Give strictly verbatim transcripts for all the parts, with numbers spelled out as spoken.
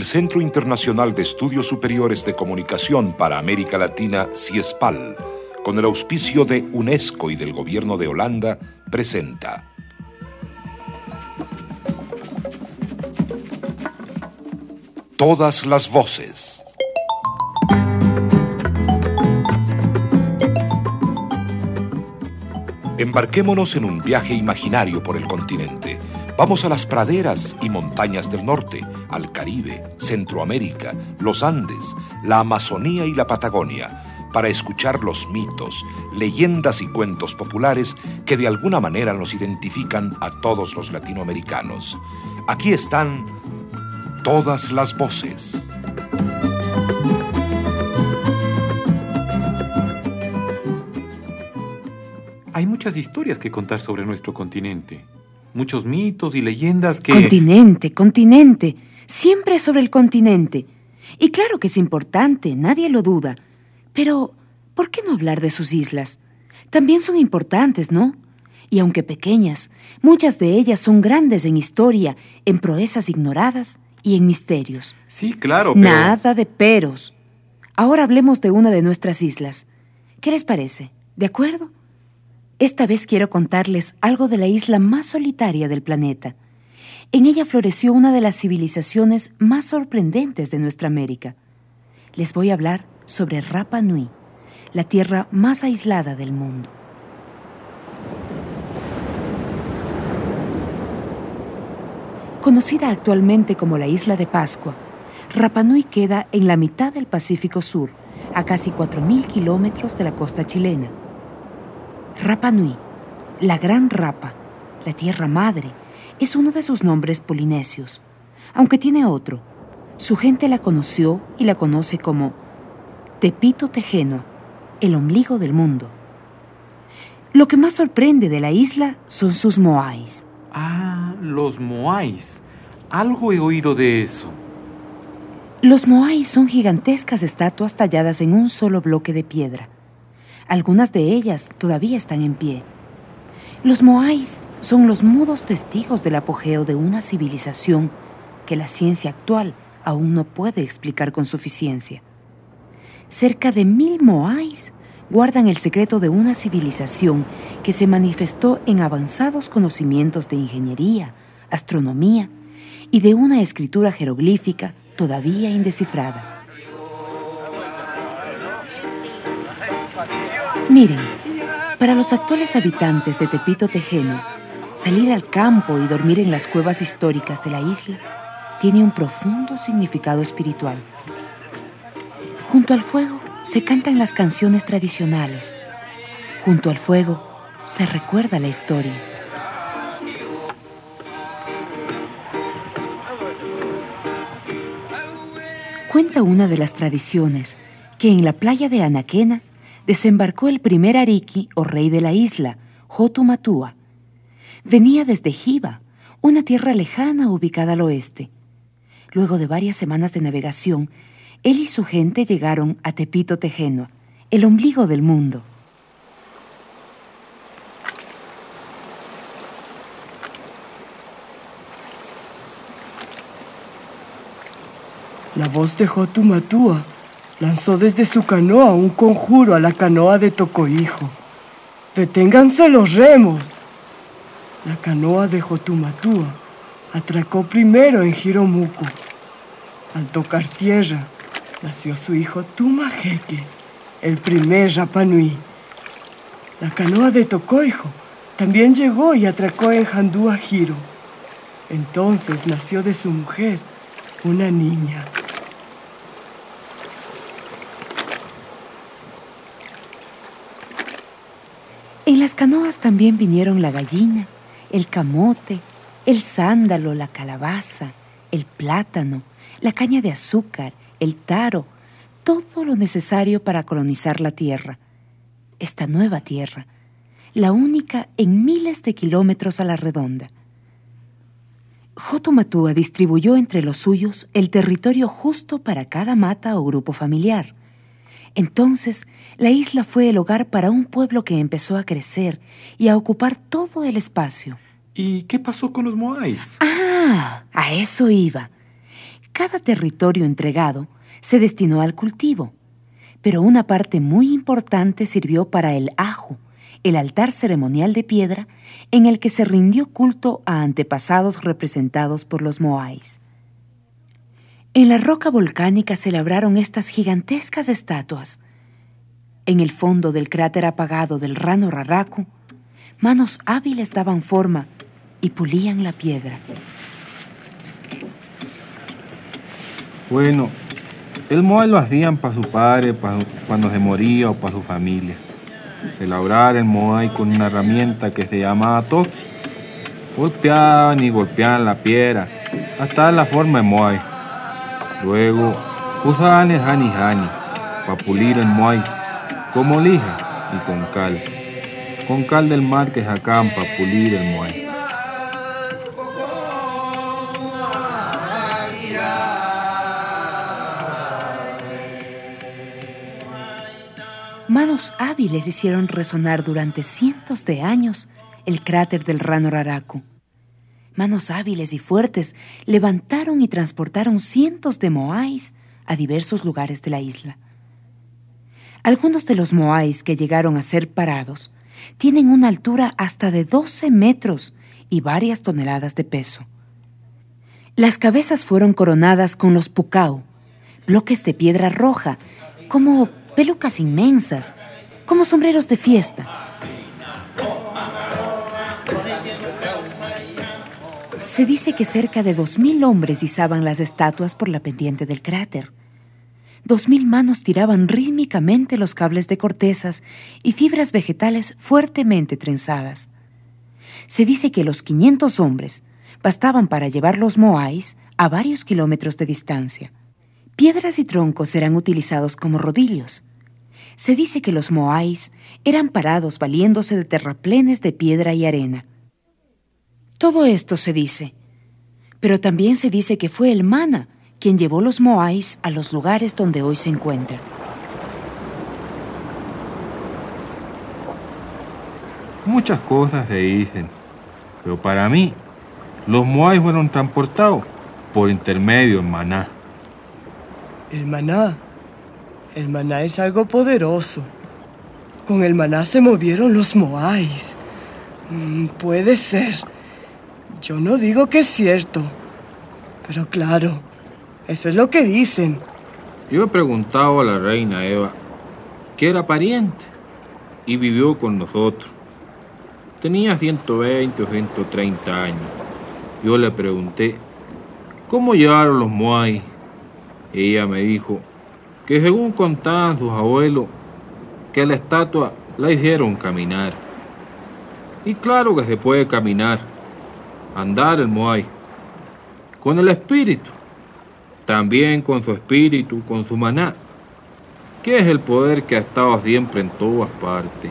El Centro Internacional de Estudios Superiores de Comunicación para América Latina, CIESPAL, con el auspicio de UNESCO y del Gobierno de Holanda, presenta Todas las voces. Embarquémonos en un viaje imaginario por el continente. Vamos a las praderas y montañas del norte, al Caribe, Centroamérica, los Andes, la Amazonía y la Patagonia, para escuchar los mitos, leyendas y cuentos populares que de alguna manera nos identifican a todos los latinoamericanos. Aquí están todas las voces. Hay muchas historias que contar sobre nuestro continente. Muchos mitos y leyendas que... Continente, continente. Siempre sobre el continente. Y claro que es importante, nadie lo duda. Pero, ¿por qué no hablar de sus islas? También son importantes, ¿no? Y aunque pequeñas, muchas de ellas son grandes en historia, en proezas ignoradas y en misterios. Sí, claro, pero... Nada de peros. Ahora hablemos de una de nuestras islas. ¿Qué les parece? ¿De acuerdo? Esta vez quiero contarles algo de la isla más solitaria del planeta. En ella floreció una de las civilizaciones más sorprendentes de nuestra América. Les voy a hablar sobre Rapa Nui, la tierra más aislada del mundo. Conocida actualmente como la Isla de Pascua, Rapa Nui queda en la mitad del Pacífico Sur, a casi cuatro mil kilómetros de la costa chilena. Rapa Nui, la Gran Rapa, la Tierra Madre, es uno de sus nombres polinesios, aunque tiene otro. Su gente la conoció y la conoce como Tepito Tejeno, el ombligo del mundo. Lo que más sorprende de la isla son sus moais. Ah, los moais. Algo he oído de eso. Los moais son gigantescas estatuas talladas en un solo bloque de piedra. Algunas de ellas todavía están en pie. Los moais son los mudos testigos del apogeo de una civilización que la ciencia actual aún no puede explicar con suficiencia. Cerca de mil moais guardan el secreto de una civilización que se manifestó en avanzados conocimientos de ingeniería, astronomía y de una escritura jeroglífica todavía indescifrada. Miren, para los actuales habitantes de Tepito Tejeno, salir al campo y dormir en las cuevas históricas de la isla tiene un profundo significado espiritual. Junto al fuego se cantan las canciones tradicionales. Junto al fuego se recuerda la historia. Cuenta una de las tradiciones que en la playa de Anaquena desembarcó el primer Ariqui o rey de la isla, Hotumatua. Venía desde Jiva, una tierra lejana ubicada al oeste. Luego de varias semanas de navegación, él y su gente llegaron a Tepito Tejeno, el ombligo del mundo. La voz de Hotumatua lanzó desde su canoa un conjuro a la canoa de Tocohijo. ¡Deténganse los remos! La canoa de Hotumatua atracó primero en Jiromuku. Al tocar tierra, nació su hijo Tumajeque, el primer Rapa Nui. La canoa de Tocohijo también llegó y atracó en Handúa Jiro. Entonces nació de su mujer una niña. En las canoas también vinieron la gallina, el camote, el sándalo, la calabaza, el plátano, la caña de azúcar, el taro, todo lo necesario para colonizar la tierra. Esta nueva tierra, la única en miles de kilómetros a la redonda. Hotumatua distribuyó entre los suyos el territorio justo para cada mata o grupo familiar. Entonces, la isla fue el hogar para un pueblo que empezó a crecer y a ocupar todo el espacio. ¿Y qué pasó con los moais? Ah, a eso iba. Cada territorio entregado se destinó al cultivo, pero una parte muy importante sirvió para el Aju, el altar ceremonial de piedra en el que se rindió culto a antepasados representados por los Moais. En la roca volcánica se labraron estas gigantescas estatuas. En el fondo del cráter apagado del Rano Raraku, manos hábiles daban forma y pulían la piedra. Bueno, el Moai lo hacían para su padre, pa, cuando se moría o para su familia. Elaborar el Moai con una herramienta que se llamaba toki. Golpeaban y golpeaban la piedra hasta dar la forma de Moai. Luego usaban el hani hani para pulir el Moai, como lija y con cal. Con cal del mar que sacaban para pulir el Moai. Manos hábiles hicieron resonar durante cientos de años el cráter del Rano Raraku. Manos hábiles y fuertes levantaron y transportaron cientos de moais a diversos lugares de la isla. Algunos de los moais que llegaron a ser parados tienen una altura hasta de doce metros y varias toneladas de peso. Las cabezas fueron coronadas con los pukau, bloques de piedra roja, como pelucas inmensas, como sombreros de fiesta. Se dice que cerca de dos mil hombres izaban las estatuas por la pendiente del cráter. Dos mil manos tiraban rítmicamente los cables de cortezas y fibras vegetales fuertemente trenzadas. Se dice que los quinientos hombres bastaban para llevar los moais a varios kilómetros de distancia. Piedras y troncos eran utilizados como rodillos. Se dice que los moais eran parados valiéndose de terraplenes de piedra y arena. Todo esto se dice, pero también se dice que fue el Mana quien llevó los moais a los lugares donde hoy se encuentran. Muchas cosas se dicen, pero para mí, los moais fueron transportados por intermedio del maná. El maná. El maná es algo poderoso. Con el maná se movieron los moais. Mm, puede ser. Yo no digo que es cierto. Pero claro, eso es lo que dicen. Yo he preguntado a la reina Eva, que era pariente, y vivió con nosotros. Tenía ciento veinte o ciento treinta años. Yo le pregunté, ¿cómo llegaron los moais? Ella me dijo que según contaban sus abuelos, que la estatua la hicieron caminar. Y claro que se puede caminar, andar el moai, con el espíritu, también con su espíritu, con su maná, que es el poder que ha estado siempre en todas partes.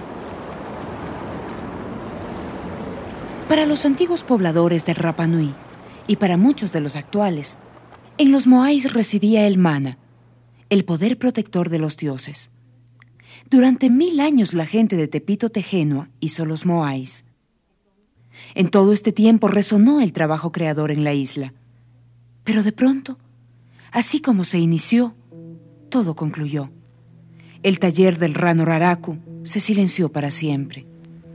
Para los antiguos pobladores de Rapa Nui y para muchos de los actuales, en los moais residía el Mana, el poder protector de los dioses. Durante mil años la gente de Tepito Tejenua hizo los moais. En todo este tiempo resonó el trabajo creador en la isla. Pero de pronto, así como se inició, todo concluyó. El taller del Rano Raraku se silenció para siempre.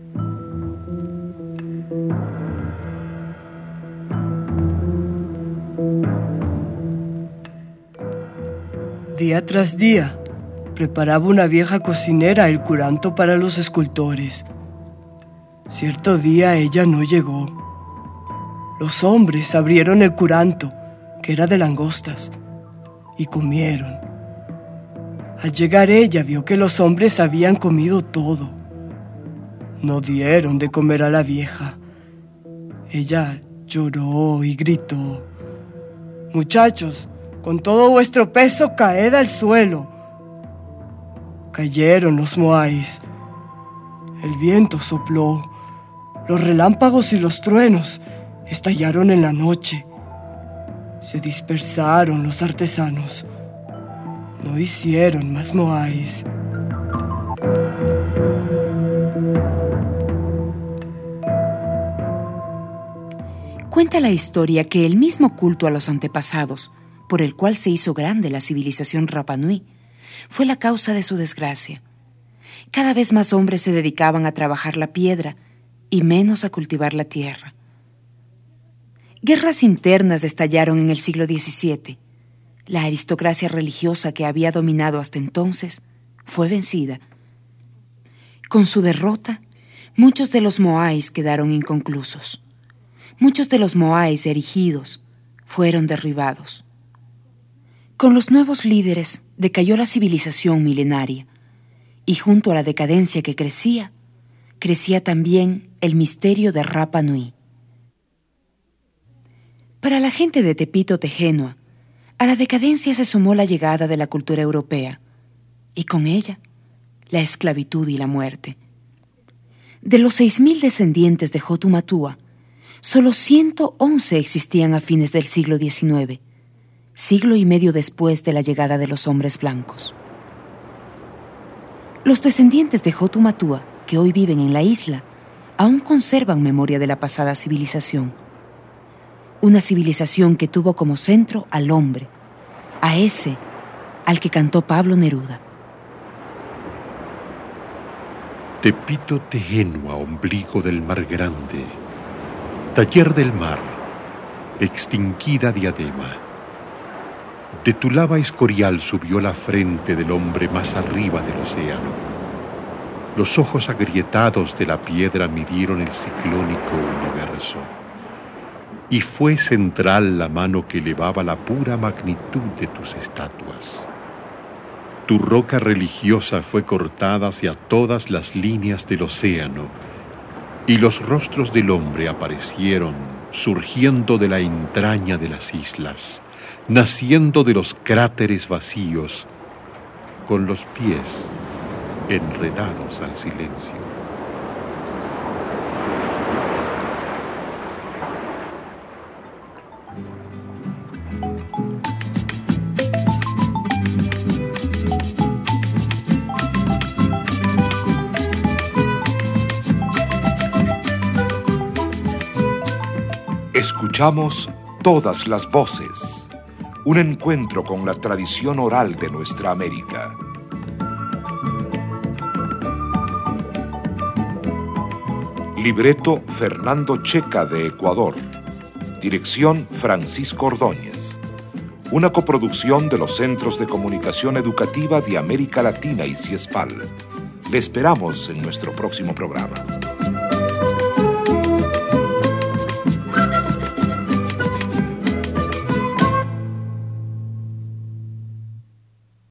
Día tras día, preparaba una vieja cocinera el curanto para los escultores. Cierto día ella no llegó. Los hombres abrieron el curanto, que era de langostas, y comieron. Al llegar ella vio que los hombres habían comido todo. No dieron de comer a la vieja. Ella lloró y gritó: «Muchachos, con todo vuestro peso caed al suelo». Cayeron los moais. El viento sopló. Los relámpagos y los truenos estallaron en la noche. Se dispersaron los artesanos. No hicieron más moais. Cuenta la historia que el mismo culto a los antepasados, por el cual se hizo grande la civilización Rapa Nui, fue la causa de su desgracia. Cada vez más hombres se dedicaban a trabajar la piedra y menos a cultivar la tierra. Guerras internas estallaron en el siglo diecisiete. La aristocracia religiosa que había dominado hasta entonces fue vencida. Con su derrota, muchos de los moais quedaron inconclusos. Muchos de los moais erigidos fueron derribados. Con los nuevos líderes decayó la civilización milenaria, y junto a la decadencia que crecía, crecía también el misterio de Rapa Nui. Para la gente de Tepito Tejenua, a la decadencia se sumó la llegada de la cultura europea, y con ella, la esclavitud y la muerte. De los seis mil descendientes de Jotu Matua, solo ciento once existían a fines del siglo diecinueve, siglo y medio después de la llegada de los hombres blancos. Los descendientes de Jotu Matua, que hoy viven en la isla, aún conservan memoria de la pasada civilización. Una civilización que tuvo como centro al hombre, a ese al que cantó Pablo Neruda. Tepito Tejenua, ombligo del mar grande, taller del mar, extinguida diadema. De tu lava escorial subió la frente del hombre más arriba del océano. Los ojos agrietados de la piedra midieron el ciclónico universo. Y fue central la mano que elevaba la pura magnitud de tus estatuas. Tu roca religiosa fue cortada hacia todas las líneas del océano, y los rostros del hombre aparecieron, surgiendo de la entraña de las islas, naciendo de los cráteres vacíos, con los pies enredados al silencio. Escuchamos Todas las Voces, un encuentro con la tradición oral de nuestra América. Libreto Fernando Checa de Ecuador. Dirección Francisco Ordóñez. Una coproducción de los Centros de Comunicación Educativa de América Latina y CIESPAL. Le esperamos en nuestro próximo programa.